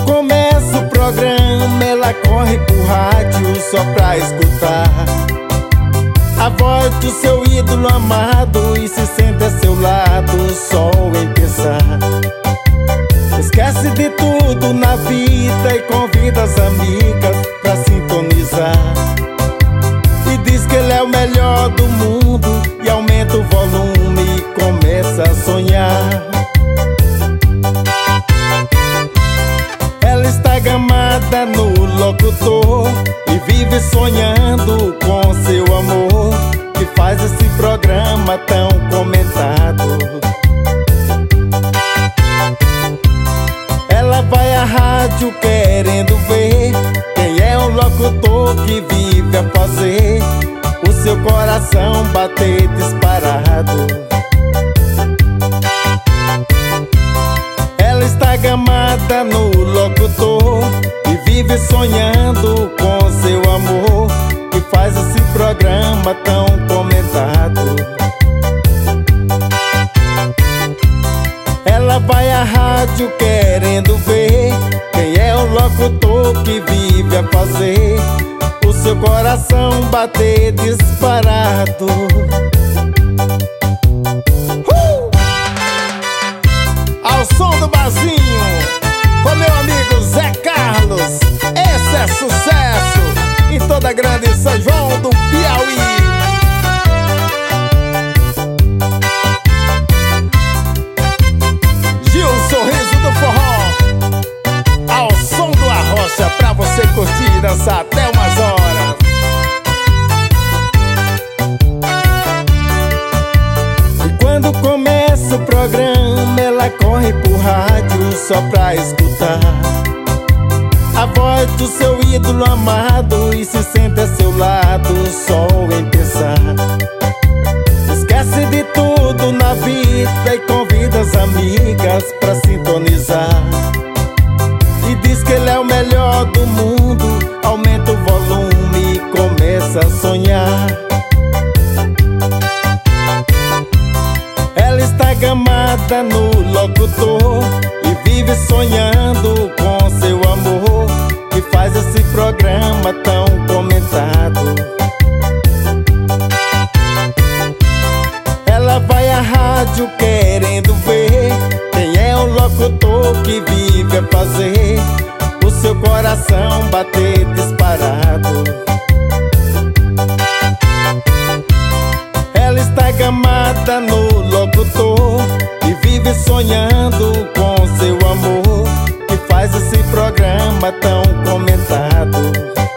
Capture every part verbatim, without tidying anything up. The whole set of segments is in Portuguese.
começa o programa, ela corre pro rádio só pra escutar a voz do seu ídolo amado e se sente a seu lado só em pensar. Esquece de tudo na vida e convida as amigas pra sintonizar. E diz que ele é o melhor do mundo e aumenta o volume e começa a sonhar. Ela está gamada no locutor e vive sonhando com seu amor, que faz esse programa tão comentado. Ela vai à rádio querendo ver quem é o locutor que vive a fazer o seu coração bater disparado. Ela está gamada no locutor e vive sonhando com seu amor, que faz esse programa tão comentado. Ela vai à rádio querendo ver quem é o locutor que vive a fazer o seu coração bater disparado. uh! Ao som do barzinho, com meu amigo Zé Carlos, esse é sucesso em toda a grande São João do Piauí. Sorriso do forró, ao som do Arrocha, pra você curtir e dançar até umas horas. E quando começa o programa, ela corre pro rádio só pra escutar a voz do seu ídolo amado e se sente a seu lado só em pensar. Esquece de tudo na vida e convida as amigas pra sintonizar. E diz que ele é o melhor do mundo, aumenta o volume e começa a sonhar. Ela está gamada no locutor e vive sonhando com seu amor, que faz esse programa tão comentado. Ela vai à rádio querendo ver quem é o locutor que vive a fazer o seu coração bater disparado. Ela está gamada no locutor e vive sonhando com seu amor, que faz esse programa tão comentado.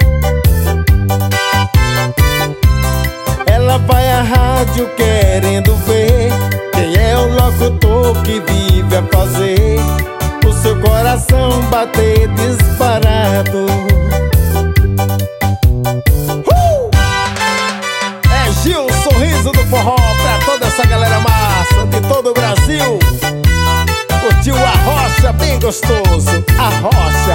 Ela vai à rádio querendo ver quem é o locutor que vive a fazer o seu coração bater disparado. uh! É Gil, Sorriso do Forró, pra toda essa galera massa de todo o Brasil. Curtiu a Arrocha bem gostoso, Arrocha.